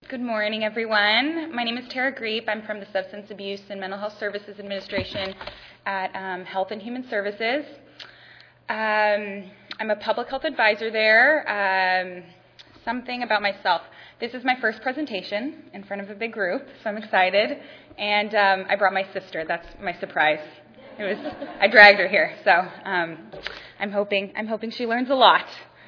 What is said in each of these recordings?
Good morning, everyone. My name is Tara Greep. I'm from the Substance Abuse and Mental Health Services Administration at Health and Human Services. I'm a public health advisor there. Something about myself. This is my first presentation in front of a big group, so I'm excited. And I brought my sister. That's my surprise. I dragged her here, so I'm hoping she learns a lot.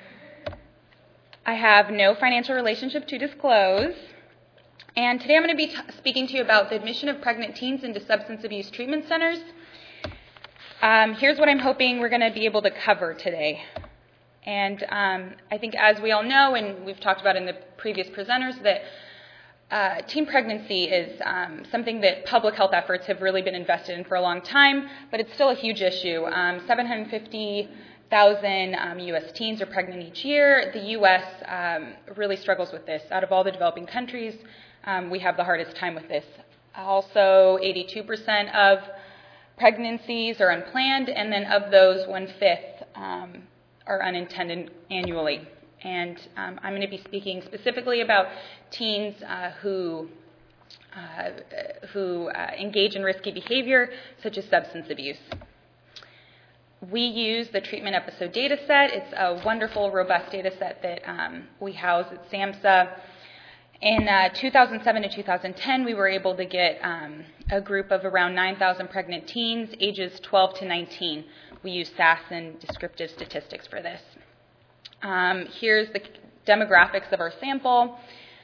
I have no financial relationship to disclose. And today I'm going to be speaking to you about the admission of pregnant teens into substance abuse treatment centers. Here's what I'm hoping we're going to be able to cover today. And I think, as we all know, and we've talked about in the previous presenters, that teen pregnancy is something that public health efforts have really been invested in for a long time, but it's still a huge issue. 750,000 U.S. teens are pregnant each year. The U.S. Really struggles with this. Out of all the developing countries, we have the hardest time with this. Also, 82% of pregnancies are unplanned, and then of those, 1/5 are unintended annually. And I'm going to be speaking specifically about teens who engage in risky behavior, such as substance abuse. We use the treatment episode data set. It's a wonderful, robust data set that we house at SAMHSA. In 2007 to 2010, we were able to get a group of around 9,000 pregnant teens, ages 12 to 19. We use SAS and descriptive statistics for this. Here's the demographics of our sample.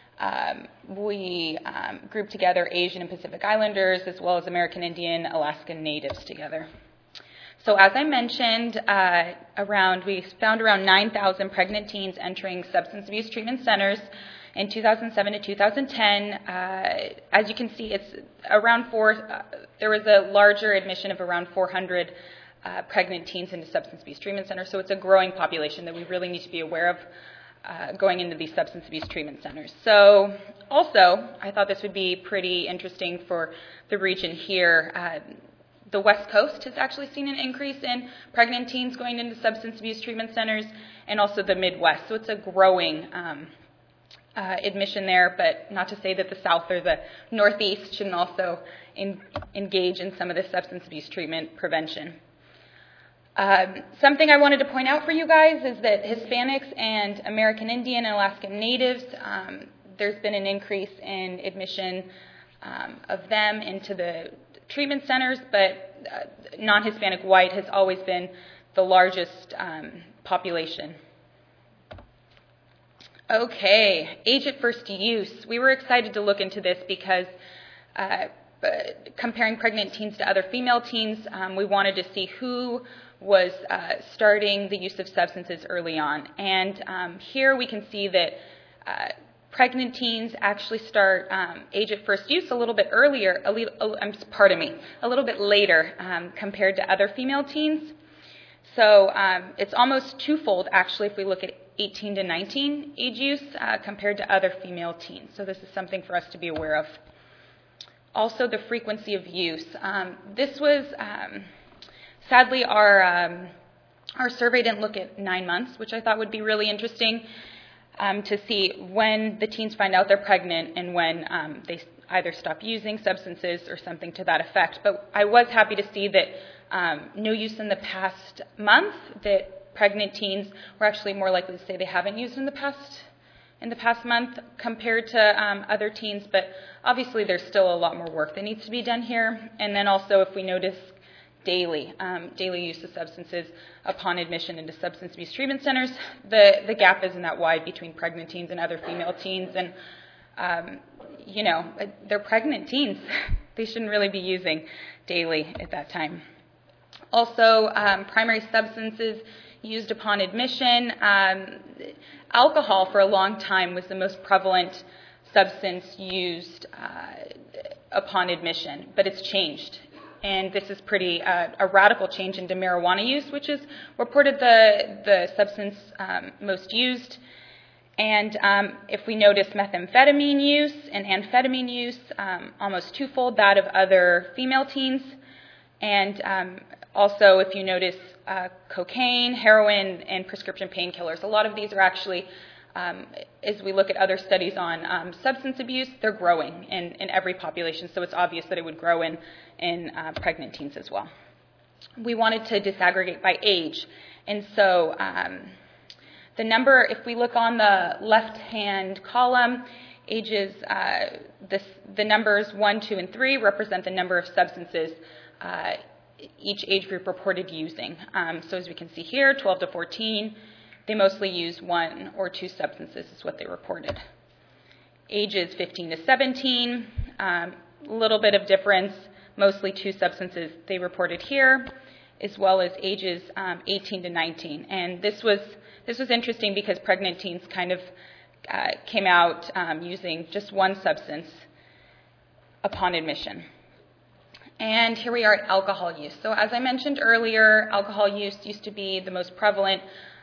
We grouped together Asian and Pacific Islanders, as well as American Indian, Alaskan Natives together. So as I mentioned, we found around 9,000 pregnant teens entering substance abuse treatment centers in 2007 to 2010. As you can see, it's around there was a larger admission of around 400 pregnant teens into substance abuse treatment centers. So it's a growing population that we really need to be aware of going into these substance abuse treatment centers. So also, I thought this would be pretty interesting for the region here. The West Coast has actually seen an increase in pregnant teens going into substance abuse treatment centers, and also the Midwest. So it's a growing admission there, but not to say that the South or the Northeast shouldn't also engage in some of the substance abuse treatment prevention. Something I wanted to point out for you guys is that Hispanics and American Indian and Alaskan Natives, there's been an increase in admission of them into the treatment centers, but non-Hispanic white has always been the largest population. Okay, age at first use. We were excited to look into this because comparing pregnant teens to other female teens, we wanted to see who was starting the use of substances early on. And here we can see that pregnant teens actually start age at first use a little bit earlier, a little bit later compared to other female teens. So it's almost twofold, actually, if we look at 18 to 19 age use compared to other female teens. So this is something for us to be aware of. Also, the frequency of use. This was, sadly, our survey didn't look at 9 months, which I thought would be really interesting to see when the teens find out they're pregnant and when they either stop using substances or something to that effect. But I was happy to see that no use in the past month, that pregnant teens were actually more likely to say they haven't used in the past month compared to other teens, but obviously there's still a lot more work that needs to be done here. And then also, if we notice daily use of substances upon admission into substance abuse treatment centers, the gap isn't that wide between pregnant teens and other female teens. And, they're pregnant teens. They shouldn't really be using daily at that time. Also, primary substances used upon admission. Alcohol for a long time was the most prevalent substance used upon admission, but it's changed. And this is a radical change into marijuana use, which is reported the substance most used. And if we notice methamphetamine use and amphetamine use, almost twofold that of other female teens. And also, if you notice cocaine, heroin, and prescription painkillers, a lot of these are actually as we look at other studies on substance abuse, they're growing in every population, so it's obvious that it would grow in pregnant teens as well. We wanted to disaggregate by age, and so the number, if we look on the left-hand column, ages, the numbers 1, 2, and 3 represent the number of substances each age group reported using. So as we can see here, 12 to 14, they mostly use 1 or 2 substances is what they reported. Ages 15 to 17, a little bit of difference, mostly 2 substances they reported here, as well as ages 18 to 19. And this was interesting because pregnant teens kind of came out using just 1 substance upon admission. And here we are at alcohol use. So as I mentioned earlier, alcohol use used to be the most prevalent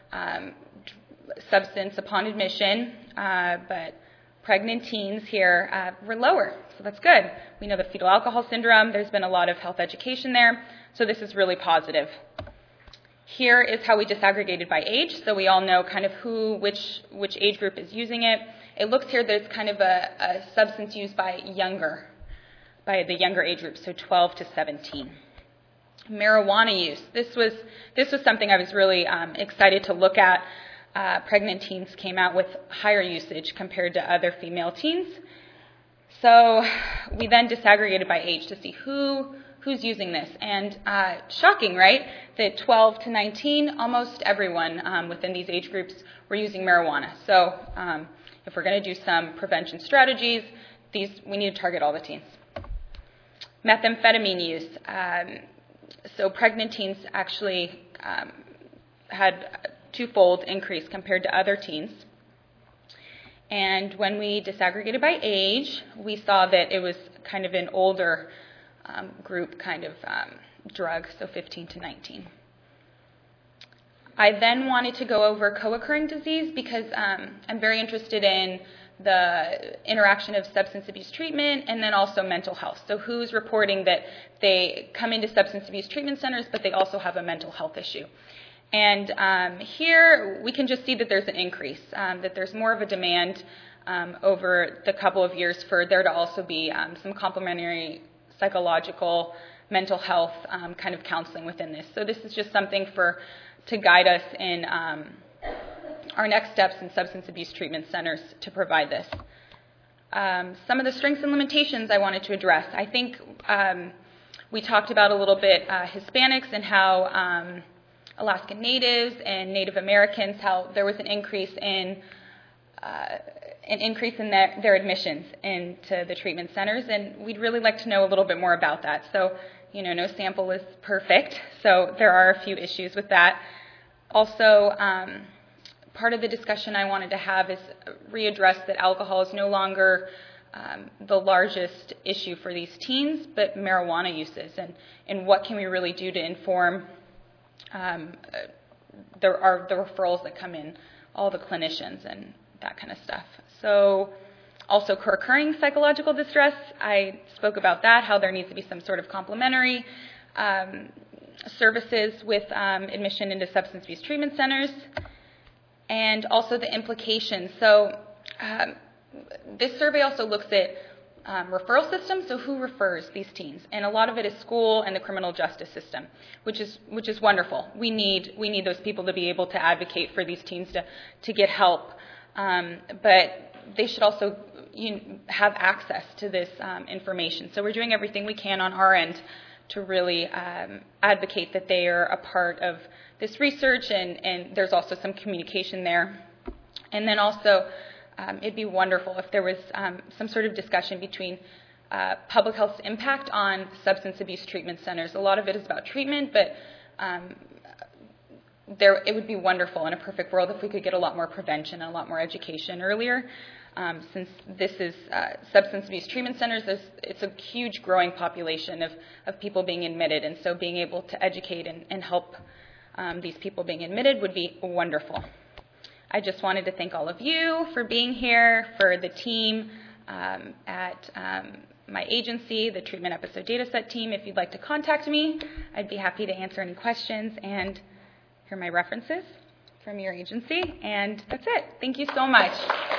substance upon admission, but pregnant teens here were lower, so that's good. We know the fetal alcohol syndrome. There's been a lot of health education there, so this is really positive. Here is how we disaggregated by age, so we all know kind of which age group is using it. It looks here that it's kind of a substance used by the younger age group, so 12 to 17. Marijuana use. This was something I was really excited to look at. Pregnant teens came out with higher usage compared to other female teens. So we then disaggregated by age to see who's using this. And shocking, right? That 12 to 19, almost everyone within these age groups were using marijuana. So if we're going to do some prevention strategies, we need to target all the teens. Methamphetamine use. So pregnant teens actually had twofold increase compared to other teens. And when we disaggregated by age, we saw that it was kind of an older group kind of drug, so 15 to 19. I then wanted to go over co-occurring disease because I'm very interested in the interaction of substance abuse treatment and then also mental health. So who's reporting that they come into substance abuse treatment centers, but they also have a mental health issue. And here we can just see that there's an increase, that there's more of a demand over the couple of years for there to also be some complementary psychological, mental health kind of counseling within this. So this is just something to guide us in our next steps in substance abuse treatment centers to provide this. Some of the strengths and limitations I wanted to address. I think we talked about a little bit Hispanics and how Alaskan Natives and Native Americans, how there was an increase in their admissions into the treatment centers, and we'd really like to know a little bit more about that. So, no sample is perfect, so there are a few issues with that. Also, part of the discussion I wanted to have is readdress that alcohol is no longer the largest issue for these teens, but marijuana uses, and what can we really do to inform the referrals that come in, all the clinicians and that kind of stuff. So also co-occurring psychological distress, I spoke about that, how there needs to be some sort of complementary services with admission into substance abuse treatment centers, and also the implications. So this survey also looks at referral systems, so who refers these teens? And a lot of it is school and the criminal justice system, which is wonderful. We need those people to be able to advocate for these teens to get help, but they should also have access to this information. So we're doing everything we can on our end to really advocate that they are a part of this research, and there's also some communication there. And then also, it'd be wonderful if there was some sort of discussion between public health's impact on substance abuse treatment centers. A lot of it is about treatment, but it would be wonderful in a perfect world if we could get a lot more prevention and a lot more education earlier. Since this is substance abuse treatment centers, it's a huge growing population of people being admitted, and so being able to educate and help these people being admitted would be wonderful. I just wanted to thank all of you for being here, for the team at my agency, the Treatment Episode Dataset team. If you'd like to contact me, I'd be happy to answer any questions, and here are my references. from your agency, and that's it. Thank you so much.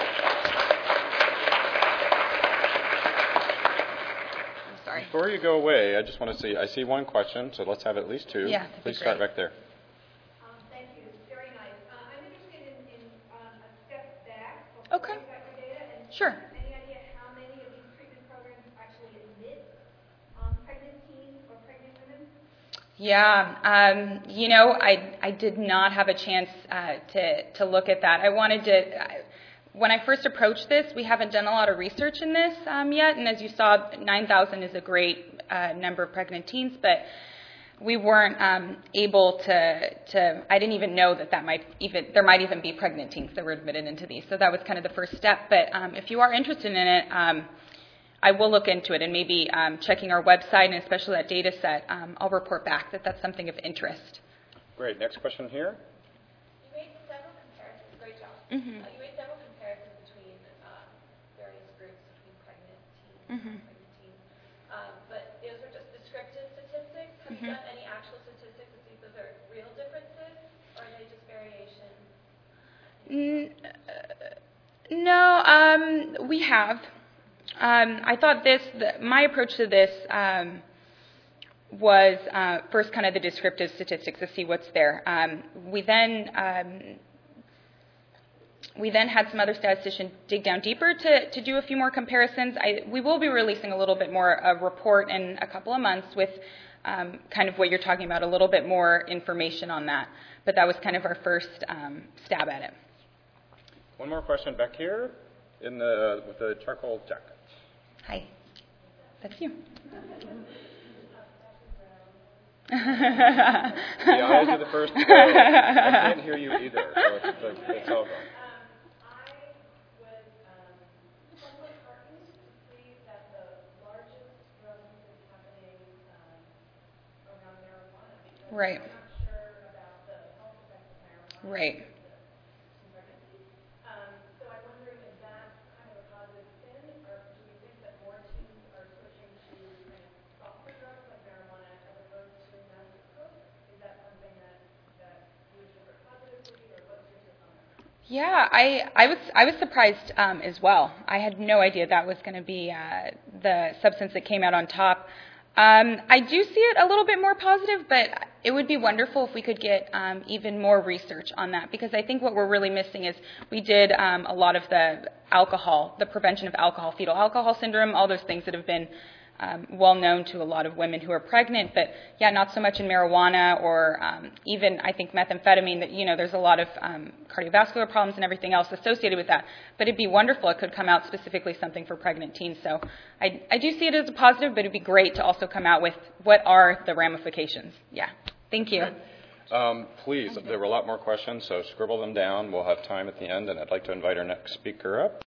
I'm sorry. Before you go away, I just want to see, I see one question, so let's have at least two. Yeah, Please start back there. Thank you. Very nice. I'm interested in a step back Okay. before you got your data. And Sure. any idea how many of these treatment programs actually admit pregnant teens or pregnant women? Yeah, I did not have a chance to look at that. I wanted to, when I first approached this, we haven't done a lot of research in this yet, and as you saw, 9,000 is a great number of pregnant teens, but we weren't able to, I didn't even know that there might even be pregnant teens that were admitted into these, so that was kind of the first step. But if you are interested in it, I will look into it, and maybe checking our website, and especially that data set, I'll report back that that's something of interest. Great. Next question here. You made several comparisons. Great job. Mm-hmm. You made several comparisons between various groups, between pregnant teens Mm-hmm. and pregnant teens. But those are just descriptive statistics. Have you done any actual statistics to see if those are real differences, or are they just variation? No, we have. I thought my approach to this was first kind of the descriptive statistics to see what's there. We then had some other statisticians dig down deeper to do a few more comparisons. We will be releasing a little bit more a report in a couple of months with kind of what you're talking about, a little bit more information on that. But that was kind of our first stab at it. One more question back here with the charcoal jacket. Hi. That's you. The eyes are the first to go. I can't hear you either, so it's all gone. I was somewhat heartened to see that the largest growth is happening around marijuana. Because Right. I'm not sure about the health effects of marijuana. Right. in pregnancy. So I'm wondering, is that kind of a positive spin, or do we think that more teens are switching to kind of softer drugs like marijuana as opposed to massive coke? Is that something that you would interpret positively, or what's your take on that? Yeah, I was surprised as well. I had no idea that was going to be the substance that came out on top. I do see it a little bit more positive, but it would be wonderful if we could get even more research on that, because I think what we're really missing is we did a lot of the prevention of alcohol, fetal alcohol syndrome, all those things that have been well known to a lot of women who are pregnant, but yeah, not so much in marijuana or even I think methamphetamine. That there's a lot of cardiovascular problems and everything else associated with that. But it'd be wonderful it could come out specifically something for pregnant teens. So I do see it as a positive, but it'd be great to also come out with what are the ramifications. Yeah, thank you. Please, there were a lot more questions, so scribble them down. We'll have time at the end, and I'd like to invite our next speaker up.